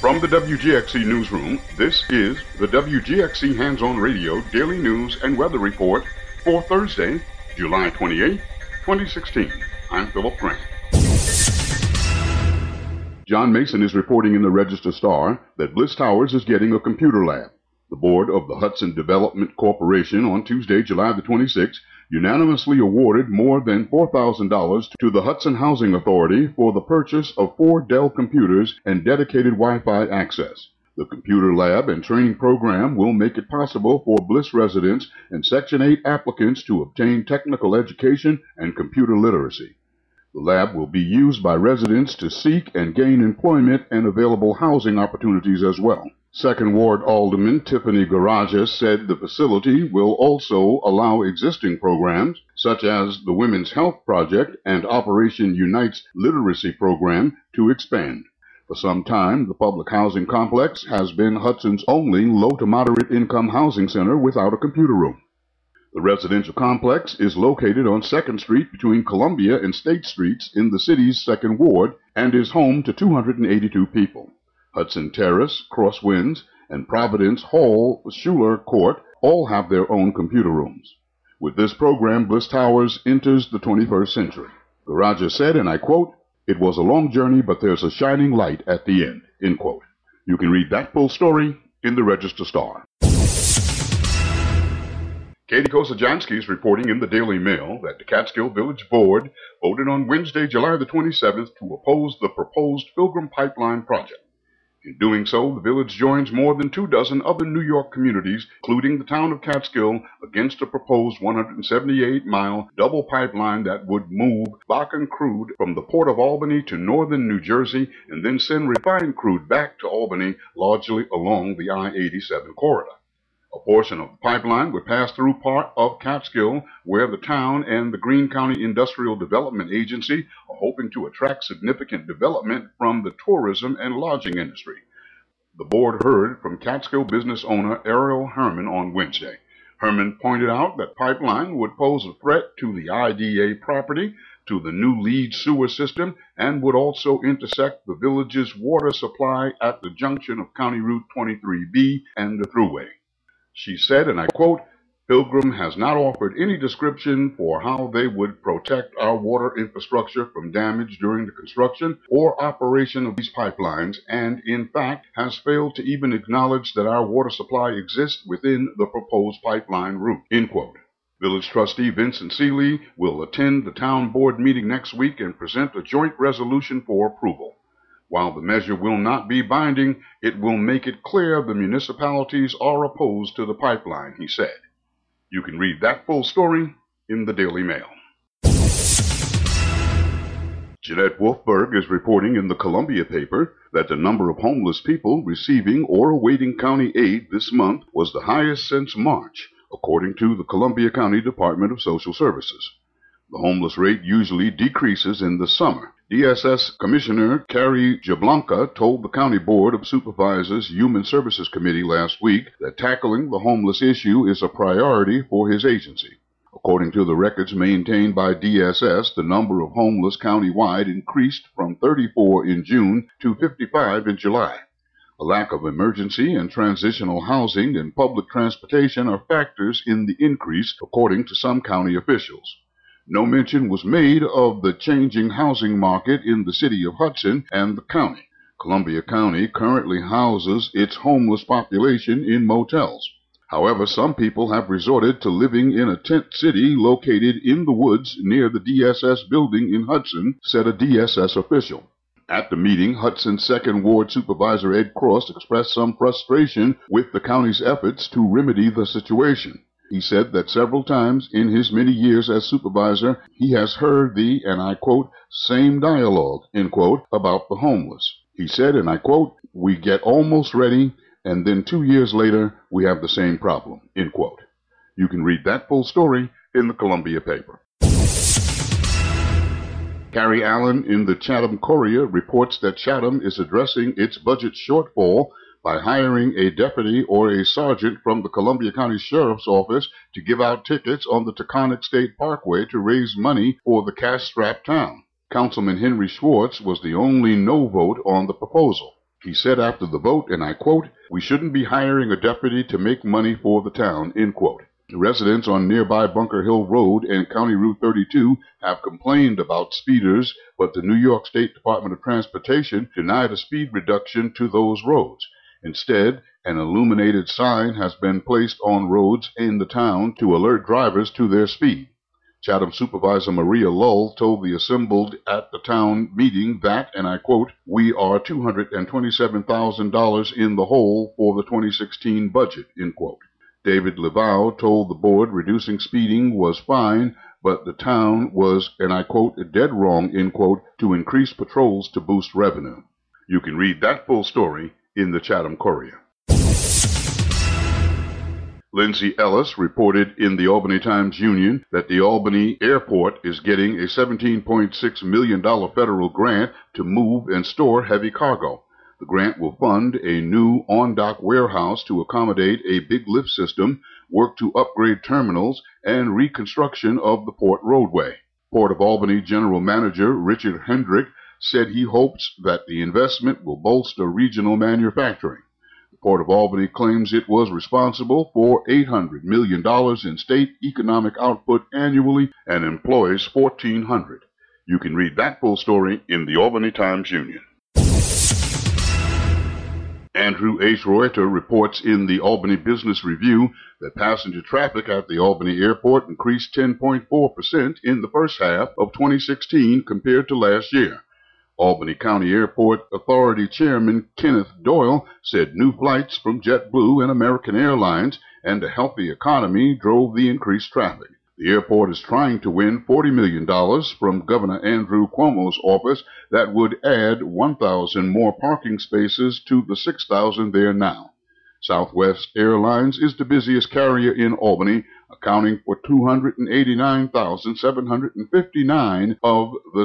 From the WGXC Newsroom, this is the WGXC Hands-On Radio Daily News and Weather Report for Thursday, July 28, 2016. I'm Philip Grant. John Mason is reporting in the Register-Star that Bliss Towers is getting a computer lab. The board of the Hudson Development Corporation on Tuesday, July the 26th, unanimously awarded more than $4,000 to the Hudson Housing Authority for the purchase of 4 Dell computers and dedicated Wi-Fi access. The computer lab and training program will make it possible for Bliss residents and Section 8 applicants to obtain technical education and computer literacy. The lab will be used by residents to seek and gain employment and available housing opportunities as well. Second Ward Alderman Tiffany Garages said the facility will also allow existing programs, such as the Women's Health Project and Operation Unite's literacy program, to expand. For some time, the public housing complex has been Hudson's only low to moderate income housing center without a computer room. The residential complex is located on 2nd Street between Columbia and State Streets in the city's 2nd Ward and is home to 282 people. Hudson Terrace, Crosswinds, and Providence Hall Schuler Court all have their own computer rooms. With this program, Bliss Towers enters the 21st century. Garages said, and I quote, "It was a long journey, but there's a shining light at the end," end quote. You can read that full story in the Register-Star. Katie Kosajansky is reporting in the Daily Mail that the Catskill Village Board voted on Wednesday, July the 27th, to oppose the proposed Pilgrim Pipeline project. In doing so, the village joins more than 24 other New York communities, including the town of Catskill, against a proposed 178-mile double pipeline that would move Bakken crude from the port of Albany to northern New Jersey and then send refined crude back to Albany, largely along the I-87 corridor. A portion of the pipeline would pass through part of Catskill, where the town and the Greene County Industrial Development Agency are hoping to attract significant development from the tourism and lodging industry. The board heard from Catskill business owner Ariel Herman on Wednesday. Herman pointed out that pipeline would pose a threat to the IDA property, to the new Leeds sewer system, and would also intersect the village's water supply at the junction of County Route 23B and the Thruway. She said, and I quote, "Pilgrim has not offered any description for how they would protect our water infrastructure from damage during the construction or operation of these pipelines, and in fact has failed to even acknowledge that our water supply exists within the proposed pipeline route," end quote. Village trustee Vincent Seeley will attend the town board meeting next week and present a joint resolution for approval. While the measure will not be binding, it will make it clear the municipalities are opposed to the pipeline, he said. You can read that full story in the Daily Mail. Jeanette Wolfberg is reporting in the Columbia paper that the number of homeless people receiving or awaiting county aid this month was the highest since March, according to the Columbia County Department of Social Services. The homeless rate usually decreases in the summer. DSS Commissioner Carrie Jablanca told the County Board of Supervisors Human Services Committee last week that tackling the homeless issue is a priority for his agency. According to the records maintained by DSS, the number of homeless countywide increased from 34 in June to 55 in July. A lack of emergency and transitional housing and public transportation are factors in the increase, according to some county officials. No mention was made of the changing housing market in the city of Hudson and the county. Columbia County currently houses its homeless population in motels. However, some people have resorted to living in a tent city located in the woods near the DSS building in Hudson, said a DSS official. At the meeting, Hudson's 2nd Ward Supervisor Ed Cross expressed some frustration with the county's efforts to remedy the situation. He said that several times in his many years as supervisor, he has heard the, and I quote, "same dialogue," end quote, about the homeless. He said, and I quote, "We get almost ready, and then 2 years later, we have the same problem," end quote. You can read that full story in the Columbia paper. Carrie Allen in the Chatham Courier reports that Chatham is addressing its budget shortfall by hiring a deputy or a sergeant from the Columbia County Sheriff's Office to give out tickets on the Taconic State Parkway to raise money for the cash-strapped town. Councilman Henry Schwartz was the only no vote on the proposal. He said after the vote, and I quote, "We shouldn't be hiring a deputy to make money for the town," end quote. Residents on nearby Bunker Hill Road and County Route 32 have complained about speeders, but the New York State Department of Transportation denied a speed reduction to those roads. Instead, an illuminated sign has been placed on roads in the town to alert drivers to their speed. Chatham Supervisor Maria Lull told the assembled at the town meeting that, and I quote, "We are $227,000 in the hole for the 2016 budget," end quote. David Leval told the board reducing speeding was fine, but the town was, and I quote, "dead wrong," end quote, to increase patrols to boost revenue. You can read that full story in the Chatham Courier. Lindsay Ellis reported in the Albany Times-Union that the Albany Airport is getting a $17.6 million federal grant to move and store heavy cargo. The grant will fund a new on-dock warehouse to accommodate a big lift system, work to upgrade terminals, and reconstruction of the port roadway. Port of Albany General Manager Richard Hendrick said he hopes that the investment will bolster regional manufacturing. The Port of Albany claims it was responsible for $800 million in state economic output annually and employs 1,400. You can read that full story in the Albany Times-Union. Andrew H. Reuter reports in the Albany Business Review that passenger traffic at the Albany Airport increased 10.4% in the first half of 2016 compared to last year. Albany County Airport Authority Chairman Kenneth Doyle said new flights from JetBlue and American Airlines and a healthy economy drove the increased traffic. The airport is trying to win $40 million from Governor Andrew Cuomo's office that would add 1,000 more parking spaces to the 6,000 there now. Southwest Airlines is the busiest carrier in Albany, accounting for 289,759 of the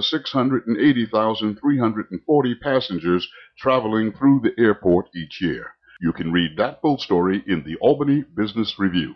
680,340 passengers traveling through the airport each year. You can read that full story in the Albany Business Review.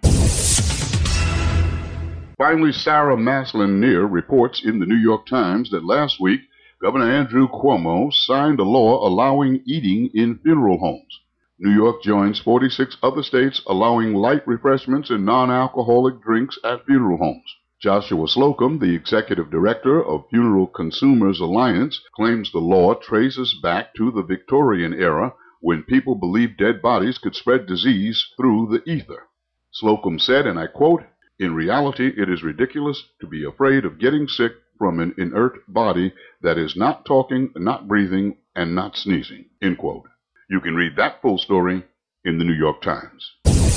Finally, Sarah Maslin-Neer reports in the New York Times that last week, Governor Andrew Cuomo signed a law allowing eating in funeral homes. New York joins 46 other states allowing light refreshments and non-alcoholic drinks at funeral homes. Joshua Slocum, the executive director of Funeral Consumers Alliance, claims the law traces back to the Victorian era when people believed dead bodies could spread disease through the ether. Slocum said, and I quote, "In reality, it is ridiculous to be afraid of getting sick from an inert body that is not talking, not breathing, and not sneezing," end quote. You can read that full story in the New York Times.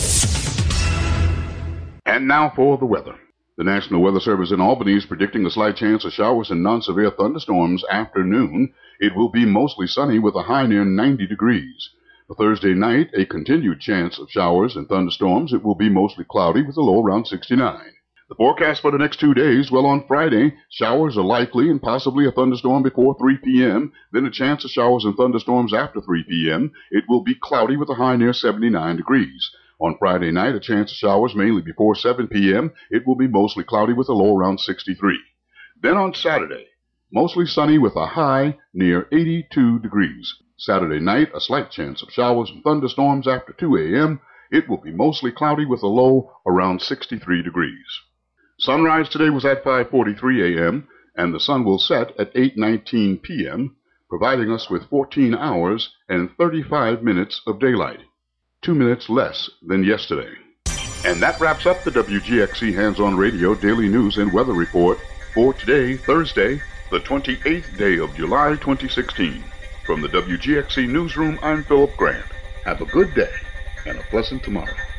And now for the weather. The National Weather Service in Albany is predicting a slight chance of showers and non-severe thunderstorms after noon. It will be mostly sunny with a high near 90 degrees. For Thursday night, a continued chance of showers and thunderstorms. It will be mostly cloudy with a low around 69. The forecast for the next 2 days, well, on Friday, showers are likely and possibly a thunderstorm before 3 p.m., then a chance of showers and thunderstorms after 3 p.m. It will be cloudy with a high near 79 degrees. On Friday night, a chance of showers mainly before 7 p.m. It will be mostly cloudy with a low around 63. Then on Saturday, mostly sunny with a high near 82 degrees. Saturday night, a slight chance of showers and thunderstorms after 2 a.m. It will be mostly cloudy with a low around 63 degrees. Sunrise today was at 5:43 a.m., and the sun will set at 8:19 p.m., providing us with 14 hours and 35 minutes of daylight, 2 minutes less than yesterday. And that wraps up the WGXC Hands-On Radio Daily News and Weather Report for today, Thursday, the 28th day of July 2016. From the WGXC Newsroom, I'm Philip Grant. Have a good day and a pleasant tomorrow.